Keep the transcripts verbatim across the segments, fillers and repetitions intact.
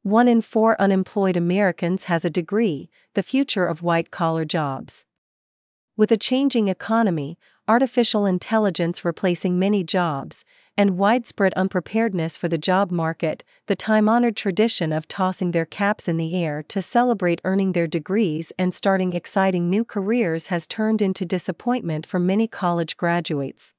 One in four unemployed Americans has a degree, the future of white-collar jobs. With a changing economy, artificial intelligence replacing many jobs, and widespread unpreparedness for the job market, the time-honored tradition of tossing their caps in the air to celebrate earning their degrees and starting exciting new careers has turned into disappointment for many college graduates.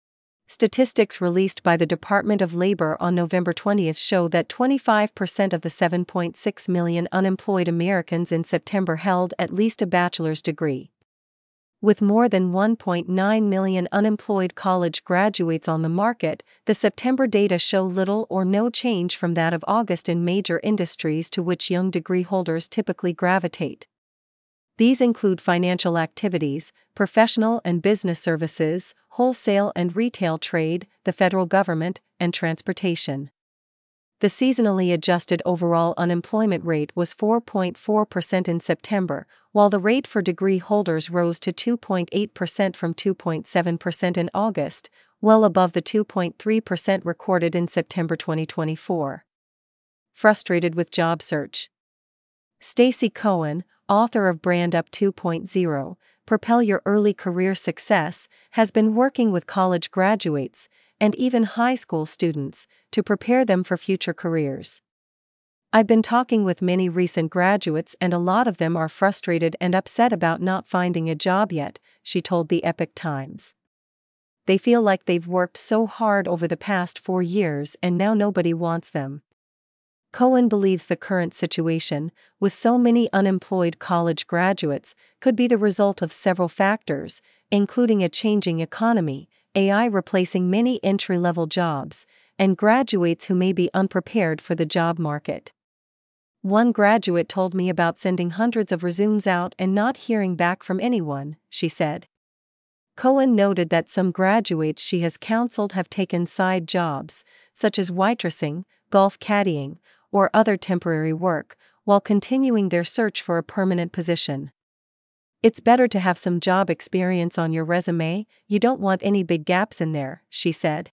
Statistics released by the Department of Labor on November twentieth show that twenty-five percent of the seven point six million unemployed Americans in September held at least a bachelor's degree. With more than one point nine million unemployed college graduates on the market, the September data show little or no change from that of August in major industries to which young degree holders typically gravitate. These include financial activities, professional and business services, wholesale and retail trade, the federal government, and transportation. The seasonally adjusted overall unemployment rate was four point four percent in September, while the rate for degree holders rose to two point eight percent from two point seven percent in August, well above the two point three percent recorded in September twenty twenty-four. Frustrated with job search. Stacey Cohen, author of Brand Up two point oh, Propel Your Early Career Success, has been working with college graduates, and even high school students, to prepare them for future careers. I've been talking with many recent graduates and a lot of them are frustrated and upset about not finding a job yet, she told the Epoch Times. They feel like they've worked so hard over the past four years and now nobody wants them. Cohen believes the current situation, with so many unemployed college graduates, could be the result of several factors, including a changing economy, A I replacing many entry-level jobs, and graduates who may be unprepared for the job market. One graduate told me about sending hundreds of resumes out and not hearing back from anyone, she said. Cohen noted that some graduates she has counseled have taken side jobs, such as waitressing, golf caddying, or other temporary work, while continuing their search for a permanent position. It's better to have some job experience on your resume, you don't want any big gaps in there, she said.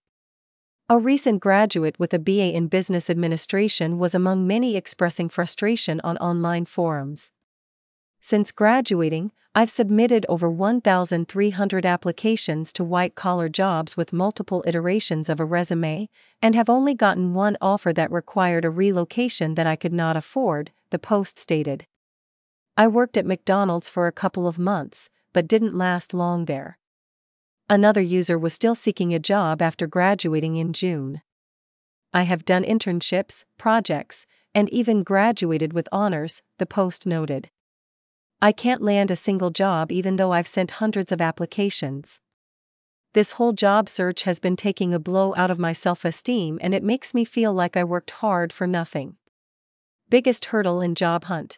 A recent graduate with a B A in business administration was among many expressing frustration on online forums. Since graduating, I've submitted over one thousand three hundred applications to white-collar jobs with multiple iterations of a resume, and have only gotten one offer that required a relocation that I could not afford, the Post stated. I worked at McDonald's for a couple of months, but didn't last long there. Another user was still seeking a job after graduating in June. I have done internships, projects, and even graduated with honors, the Post noted. I can't land a single job even though I've sent hundreds of applications. This whole job search has been taking a blow out of my self-esteem and it makes me feel like I worked hard for nothing. Biggest hurdle in job hunt.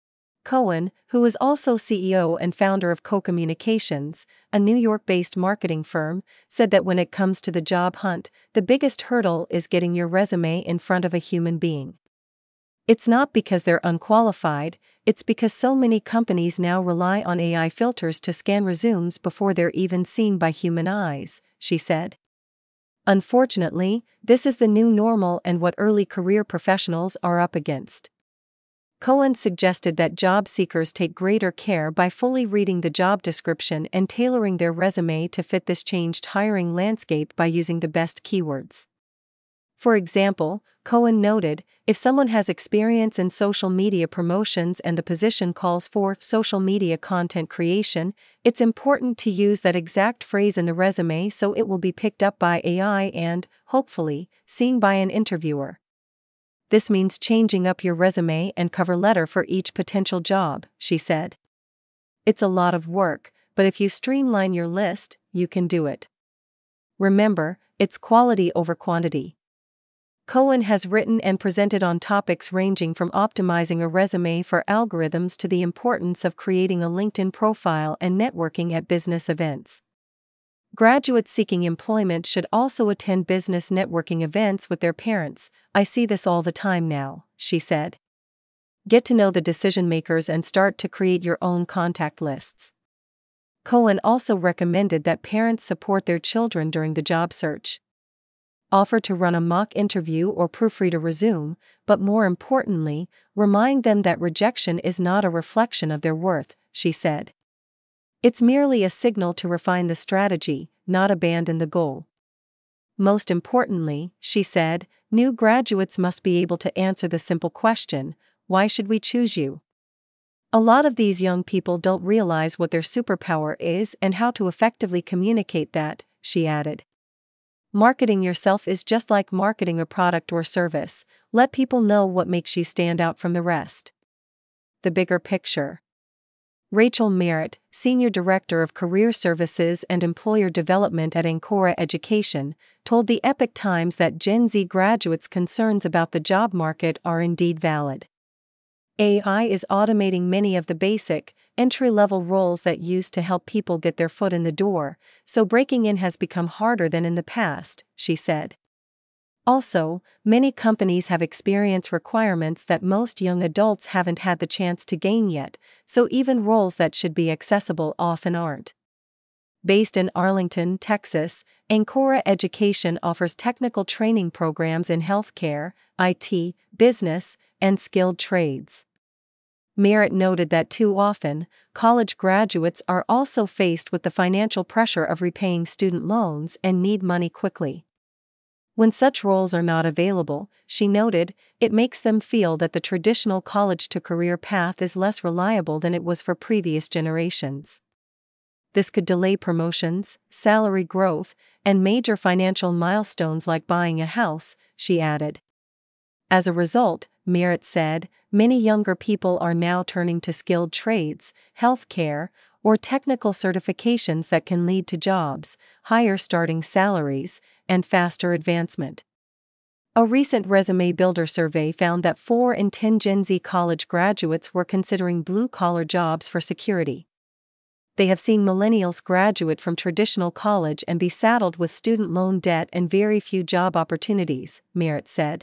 Cohen, who is also C E O and founder of Co-Communications, a New York-based marketing firm, said that when it comes to the job hunt, the biggest hurdle is getting your resume in front of a human being. It's not because they're unqualified, it's because so many companies now rely on A I filters to scan resumes before they're even seen by human eyes, she said. Unfortunately, this is the new normal and what early career professionals are up against. Cohen suggested that job seekers take greater care by fully reading the job description and tailoring their resume to fit this changed hiring landscape by using the best keywords. For example, Cohen noted, if someone has experience in social media promotions and the position calls for social media content creation, it's important to use that exact phrase in the resume so it will be picked up by A I and, hopefully, seen by an interviewer. This means changing up your resume and cover letter for each potential job, she said. It's a lot of work, but if you streamline your list, you can do it. Remember, it's quality over quantity. Cohen has written and presented on topics ranging from optimizing a resume for algorithms to the importance of creating a LinkedIn profile and networking at business events. Graduates seeking employment should also attend business networking events with their parents. I see this all the time now, she said. Get to know the decision makers and start to create your own contact lists. Cohen also recommended that parents support their children during the job search. Offer to run a mock interview or proofread a resume, but more importantly, remind them that rejection is not a reflection of their worth, she said. It's merely a signal to refine the strategy, not abandon the goal. Most importantly, she said, new graduates must be able to answer the simple question, why should we choose you? A lot of these young people don't realize what their superpower is and how to effectively communicate that, she added. Marketing yourself is just like marketing a product or service. Let people know what makes you stand out from the rest. The bigger picture. Rachel Merritt, Senior Director of Career Services and Employer Development at Ancora Education, told the Epoch Times that Gen Z graduates' concerns about the job market are indeed valid. A I is automating many of the basic, entry-level roles that used to help people get their foot in the door, so breaking in has become harder than in the past, she said. Also, many companies have experience requirements that most young adults haven't had the chance to gain yet, so even roles that should be accessible often aren't. Based in Arlington, Texas, Ancora Education offers technical training programs in healthcare, I T, business, and skilled trades. Merritt noted that too often, college graduates are also faced with the financial pressure of repaying student loans and need money quickly. When such roles are not available, she noted, it makes them feel that the traditional college-to-career path is less reliable than it was for previous generations. This could delay promotions, salary growth, and major financial milestones like buying a house, she added. As a result, Merritt said, many younger people are now turning to skilled trades, healthcare, or technical certifications that can lead to jobs, higher starting salaries, and faster advancement. A recent Resume Builder survey found that four in ten Gen Z college graduates were considering blue-collar jobs for security. They have seen millennials graduate from traditional college and be saddled with student loan debt and very few job opportunities, Merritt said.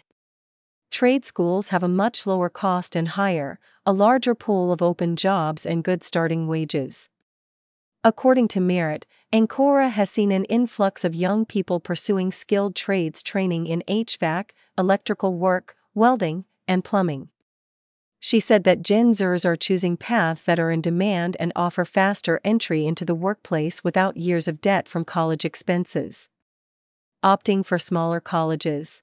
Trade schools have a much lower cost and higher, a larger pool of open jobs and good starting wages. According to Merritt, Ancora has seen an influx of young people pursuing skilled trades training in H V A C, electrical work, welding, and plumbing. She said that Gen Zers are choosing paths that are in demand and offer faster entry into the workplace without years of debt from college expenses. Opting for smaller colleges.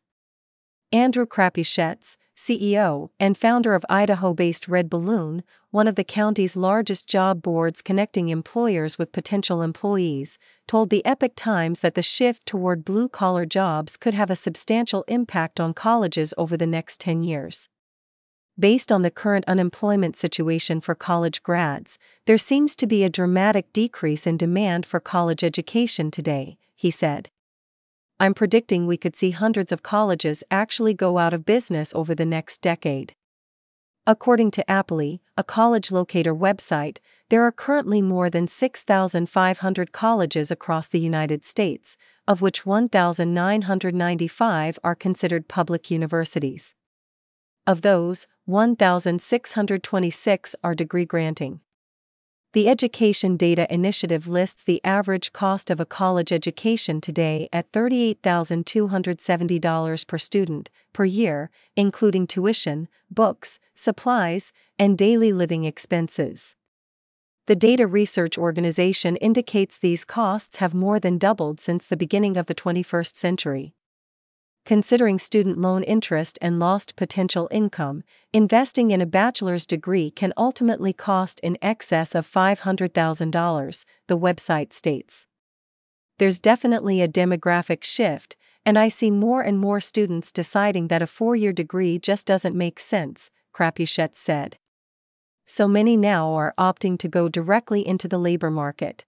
Andrew Krapyshets, C E O and founder of Idaho-based Red Balloon, one of the county's largest job boards connecting employers with potential employees, told the Epoch Times that the shift toward blue-collar jobs could have a substantial impact on colleges over the next ten years. Based on the current unemployment situation for college grads, there seems to be a dramatic decrease in demand for college education today, he said. I'm predicting we could see hundreds of colleges actually go out of business over the next decade. According to Appley, a college locator website, there are currently more than six thousand five hundred colleges across the United States, of which one thousand nine hundred ninety-five are considered public universities. Of those, one thousand six hundred twenty-six are degree-granting. The Education Data Initiative lists the average cost of a college education today at thirty-eight thousand two hundred seventy dollars per student, per year, including tuition, books, supplies, and daily living expenses. The data research organization indicates these costs have more than doubled since the beginning of the twenty-first century. Considering student loan interest and lost potential income, investing in a bachelor's degree can ultimately cost in excess of five hundred thousand dollars, the website states. There's definitely a demographic shift, and I see more and more students deciding that a four-year degree just doesn't make sense, Krapyshets said. So many now are opting to go directly into the labor market.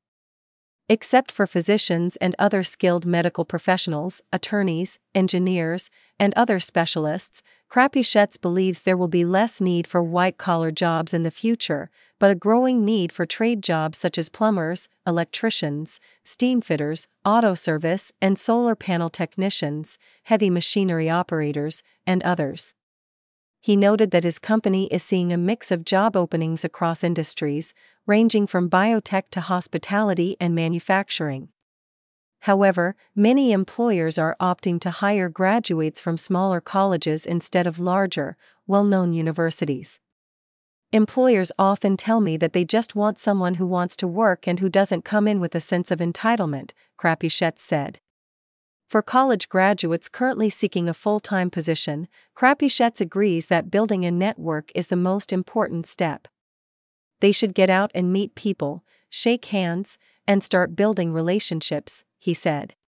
Except for physicians and other skilled medical professionals, attorneys, engineers, and other specialists, Krapyshets believes there will be less need for white-collar jobs in the future, but a growing need for trade jobs such as plumbers, electricians, steamfitters, auto service and solar panel technicians, heavy machinery operators, and others. He noted that his company is seeing a mix of job openings across industries, ranging from biotech to hospitality and manufacturing. However, many employers are opting to hire graduates from smaller colleges instead of larger, well-known universities. Employers often tell me that they just want someone who wants to work and who doesn't come in with a sense of entitlement, Crapuchettes said. For college graduates currently seeking a full-time position, Crapuchettes agrees that building a network is the most important step. They should get out and meet people, shake hands, and start building relationships, he said.